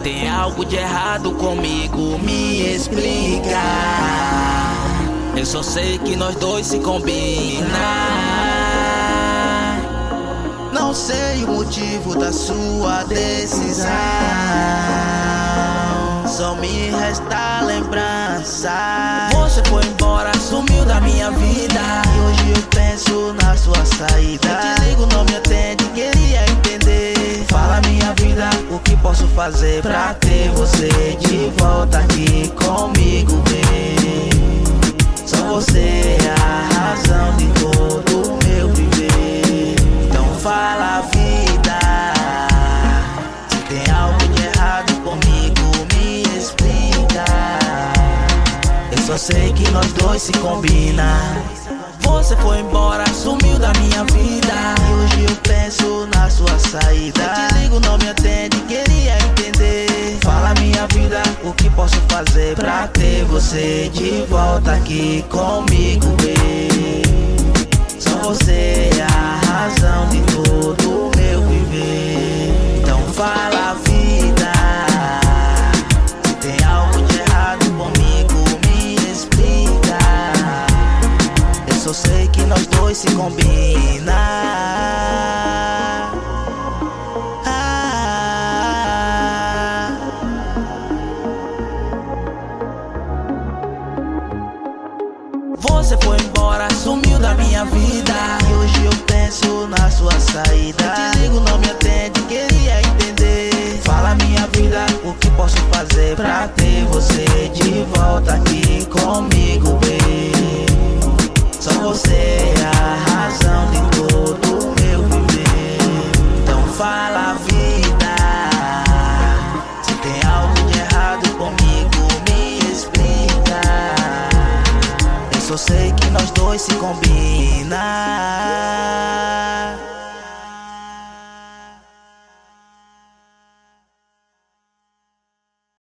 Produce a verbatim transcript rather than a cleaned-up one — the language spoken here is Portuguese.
tem algo de errado comigo, me explica. Eu só sei que nós dois se combinam. Não sei o motivo da sua decisão, só me resta lembrança. Você foi embora, sumiu da minha vida, e hoje eu penso na sua saída. Eu te ligo, não me atende, queria entender. Fala minha vida, o que posso fazer pra ter você de volta aqui comigo, bem. Só você é a razão de todo o meu viver. Então fala vida, se tem algo de errado comigo, me explica. Eu só sei que nós dois se combinam. Você foi embora, sumiu da minha vida, e hoje eu penso na sua saída. Eu te ligo, não me atende, queria entender. Fala minha vida, o que posso fazer pra ter você de volta aqui comigo, bem. Só você é a razão de todo o meu viver. Então fala vida, se tem algo de errado comigo, me explica. Eu só sei que nós dois se combinam. Você foi embora, sumiu da minha vida, e hoje eu penso na sua saída. Eu te ligo, não me atende, queria entender. Fala minha vida, o que posso fazer pra ter você de volta aqui comigo, bem. Só você é a razão de todo o meu viver. Então fala vida, se tem algo de errado comigo, me explica. Eu só sei que nós dois se combinam.